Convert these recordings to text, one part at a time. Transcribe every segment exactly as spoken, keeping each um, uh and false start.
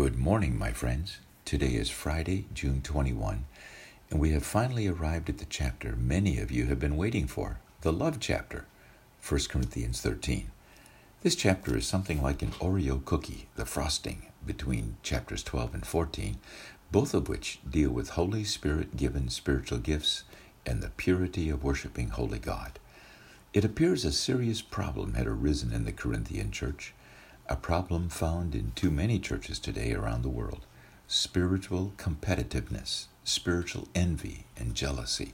Good morning, my friends. Today is Friday, June twenty-first, and we have finally arrived at the chapter many of you have been waiting for, the love chapter, First Corinthians thirteen. This chapter is something like an Oreo cookie, the frosting, between chapters twelve and fourteen, both of which deal with Holy Spirit-given spiritual gifts and the purity of worshiping Holy God. It appears a serious problem had arisen in the Corinthian church, a problem found in too many churches today around the world: spiritual competitiveness, spiritual envy, and jealousy.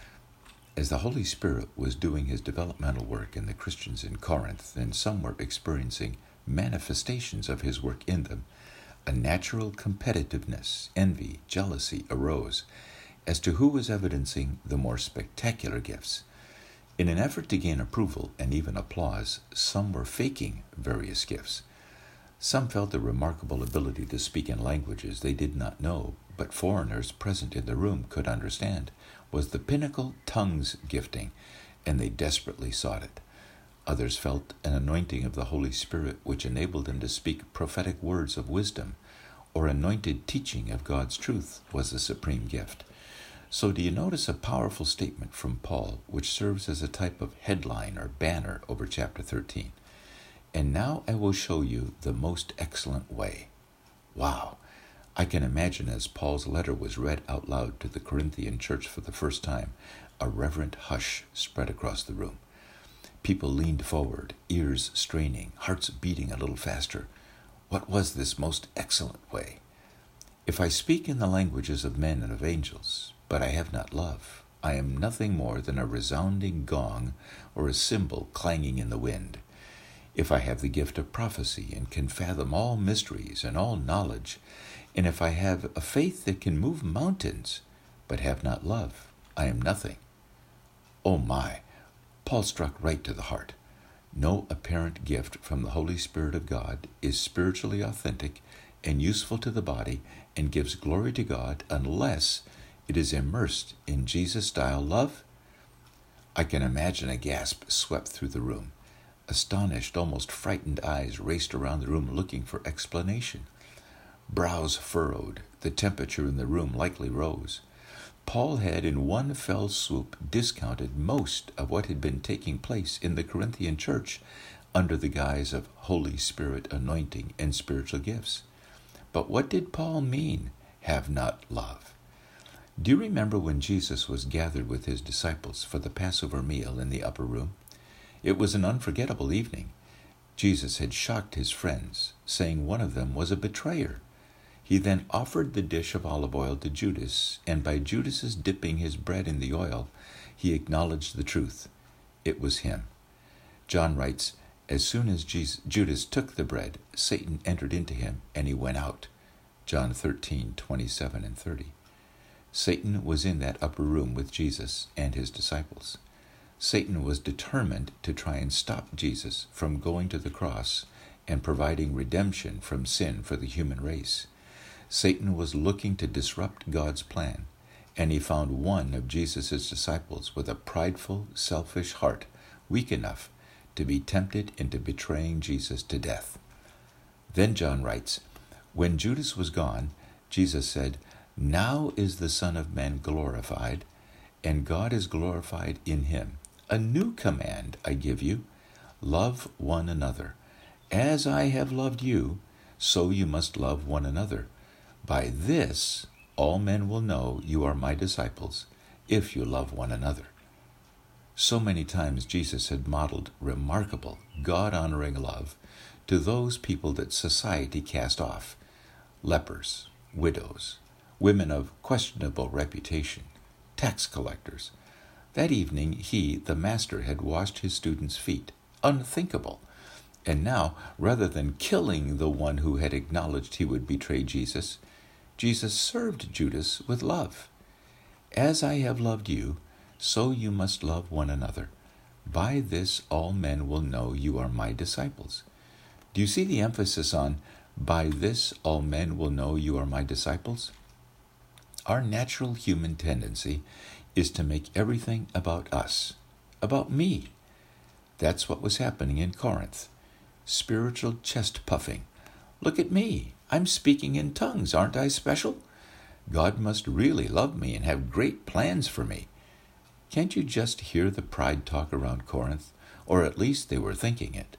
As the Holy Spirit was doing his developmental work in the Christians in Corinth, and some were experiencing manifestations of his work in them, a natural competitiveness, envy, jealousy arose as to who was evidencing the more spectacular gifts. In an effort to gain approval and even applause, some were faking various gifts. Some felt the remarkable ability to speak in languages they did not know, but foreigners present in the room could understand, was the pinnacle tongues gifting, and they desperately sought it. Others felt an anointing of the Holy Spirit which enabled them to speak prophetic words of wisdom, or anointed teaching of God's truth was the supreme gift. So do you notice a powerful statement from Paul which serves as a type of headline or banner over chapter thirteen? And now I will show you the most excellent way. Wow! I can imagine as Paul's letter was read out loud to the Corinthian church for the first time, a reverent hush spread across the room. People leaned forward, ears straining, hearts beating a little faster. What was this most excellent way? If I speak in the languages of men and of angels, but I have not love, I am nothing more than a resounding gong or a cymbal clanging in the wind. If I have the gift of prophecy and can fathom all mysteries and all knowledge, and if I have a faith that can move mountains, but have not love, I am nothing. Oh my! Paul struck right to the heart. No apparent gift from the Holy Spirit of God is spiritually authentic and useful to the body and gives glory to God unless it is immersed in Jesus-style love. I can imagine a gasp swept through the room. Astonished, almost frightened eyes raced around the room looking for explanation. Brows furrowed, the temperature in the room likely rose. Paul had in one fell swoop discounted most of what had been taking place in the Corinthian church under the guise of Holy Spirit anointing and spiritual gifts. But what did Paul mean, have not love? Do you remember when Jesus was gathered with his disciples for the Passover meal in the upper room? It was an unforgettable evening. Jesus had shocked his friends, saying one of them was a betrayer. He then offered the dish of olive oil to Judas, and by Judas's dipping his bread in the oil, he acknowledged the truth. It was him. John writes, as soon as Jesus, Judas took the bread, Satan entered into him, and he went out. John thirteen, twenty-seven and thirty. Satan was in that upper room with Jesus and his disciples. Satan was determined to try and stop Jesus from going to the cross and providing redemption from sin for the human race. Satan was looking to disrupt God's plan, and he found one of Jesus' disciples with a prideful, selfish heart, weak enough to be tempted into betraying Jesus to death. Then John writes, when Judas was gone, Jesus said, now is the Son of Man glorified, and God is glorified in him. A new command I give you, love one another. As I have loved you, so you must love one another. By this, all men will know you are my disciples, if you love one another. So many times Jesus had modeled remarkable, God-honoring love to those people that society cast off: lepers, widows, women of questionable reputation, tax collectors. That evening he, the master, had washed his students' feet. Unthinkable. And now, rather than killing the one who had acknowledged he would betray Jesus, Jesus served Judas with love. As I have loved you, so you must love one another. By this all men will know you are my disciples. Do you see the emphasis on, by this all men will know you are my disciples? Our natural human tendency is to make everything about us, about me. That's what was happening in Corinth. Spiritual chest puffing. Look at me. I'm speaking in tongues. Aren't I special? God must really love me and have great plans for me. Can't you just hear the pride talk around Corinth? Or at least they were thinking it.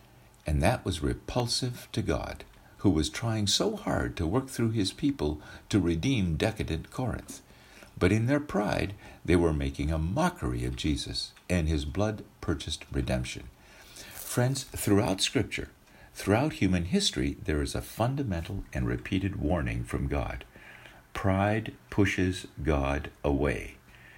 And that was repulsive to God, who was trying so hard to work through his people to redeem decadent Corinth. But in their pride, they were making a mockery of Jesus and his blood-purchased redemption. Friends, throughout Scripture, throughout human history, there is a fundamental and repeated warning from God. Pride pushes God away.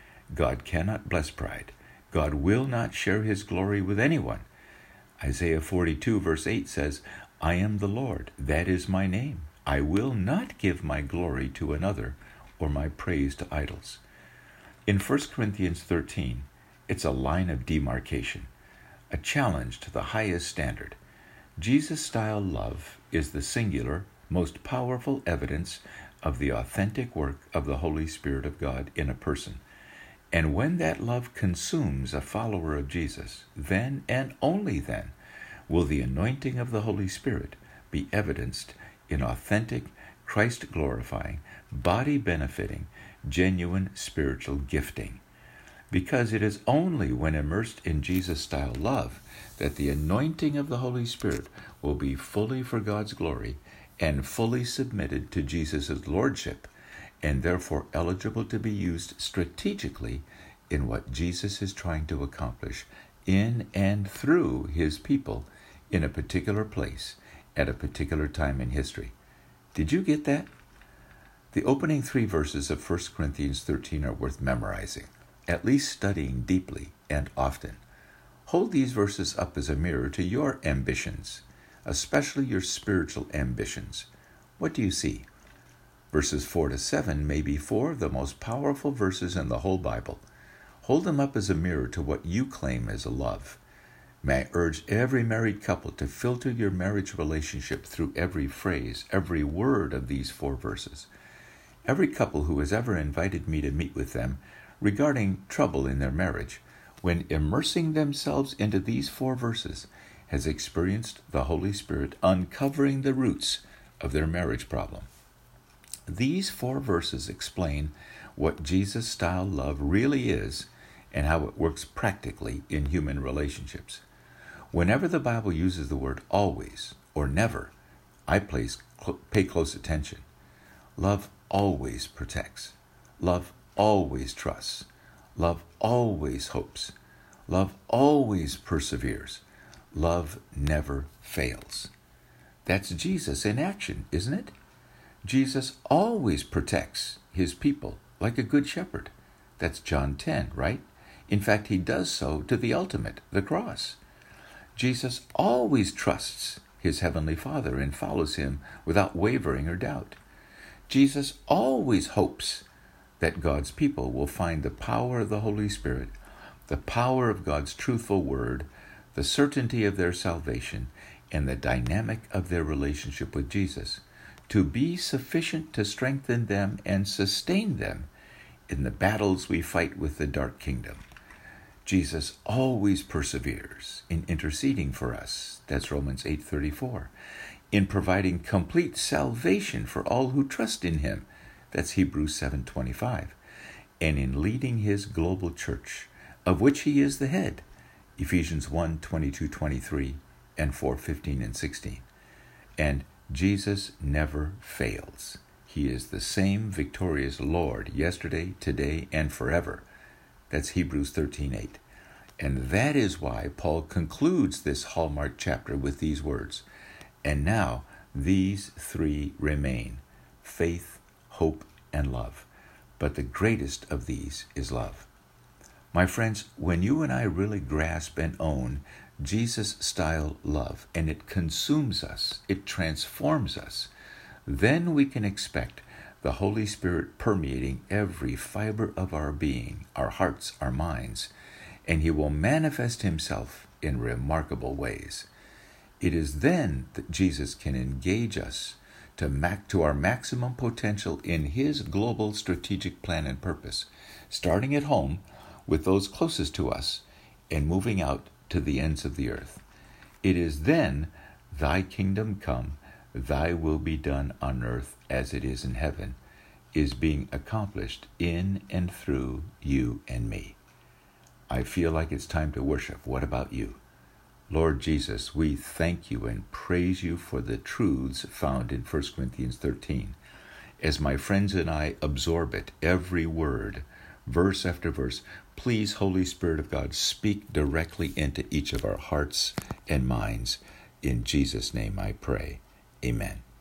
God cannot bless pride. God will not share his glory with anyone. Isaiah forty-two verse eight says, I am the Lord, that is my name. I will not give my glory to another or my praise to idols. In First Corinthians thirteen, it's a line of demarcation, a challenge to the highest standard. Jesus-style love is the singular, most powerful evidence of the authentic work of the Holy Spirit of God in a person. And when that love consumes a follower of Jesus, then and only then will the anointing of the Holy Spirit be evidenced in authentic, Christ-glorifying, body-benefiting, genuine spiritual gifting. Because it is only when immersed in Jesus-style love that the anointing of the Holy Spirit will be fully for God's glory and fully submitted to Jesus' lordship, and therefore eligible to be used strategically in what Jesus is trying to accomplish in and through his people in a particular place at a particular time in history. Did you get that? The opening three verses of First Corinthians thirteen are worth memorizing, at least studying deeply and often. Hold these verses up as a mirror to your ambitions, especially your spiritual ambitions. What do you see? Verses four to seven may be four of the most powerful verses in the whole Bible. Hold them up as a mirror to what you claim as a love. May I urge every married couple to filter your marriage relationship through every phrase, every word of these four verses. Every couple who has ever invited me to meet with them regarding trouble in their marriage, when immersing themselves into these four verses, has experienced the Holy Spirit uncovering the roots of their marriage problem. These four verses explain what Jesus-style love really is and how it works practically in human relationships. Whenever the Bible uses the word always or never, I place, pay close attention. Love always protects. Love always trusts. Love always hopes. Love always perseveres. Love never fails. That's Jesus in action, isn't it? Jesus always protects his people like a good shepherd. That's John ten, right? In fact, he does so to the ultimate, the cross. Jesus always trusts his heavenly Father and follows him without wavering or doubt. Jesus always hopes that God's people will find the power of the Holy Spirit, the power of God's truthful word, the certainty of their salvation, and the dynamic of their relationship with Jesus to be sufficient to strengthen them and sustain them in the battles we fight with the dark kingdom. Jesus always perseveres in interceding for us. That's Romans eight thirty-four. In providing complete salvation for all who trust in him. That's Hebrews seven twenty-five. And in leading his global church, of which he is the head. Ephesians one twenty-two twenty-three and four fifteen and sixteen. And Jesus never fails. He is the same victorious Lord yesterday, today, and forever. That's Hebrews thirteen eight. And that is why Paul concludes this hallmark chapter with these words. And now these three remain: faith, hope, and love. But the greatest of these is love. My friends, when you and I really grasp and own Jesus-style love, and it consumes us, it transforms us, then we can expect the Holy Spirit permeating every fiber of our being, our hearts, our minds, and he will manifest himself in remarkable ways. It is then that Jesus can engage us to, mac- to our maximum potential in his global strategic plan and purpose, starting at home with those closest to us and moving out to the ends of the earth. It is then, thy kingdom come, thy will be done on earth as it is in heaven, is being accomplished in and through you and me. I feel like it's time to worship. What about you? Lord Jesus, we thank you and praise you for the truths found in First Corinthians thirteen. As my friends and I absorb it, every word, verse after verse, please, Holy Spirit of God, speak directly into each of our hearts and minds. In Jesus' name I pray. Amen.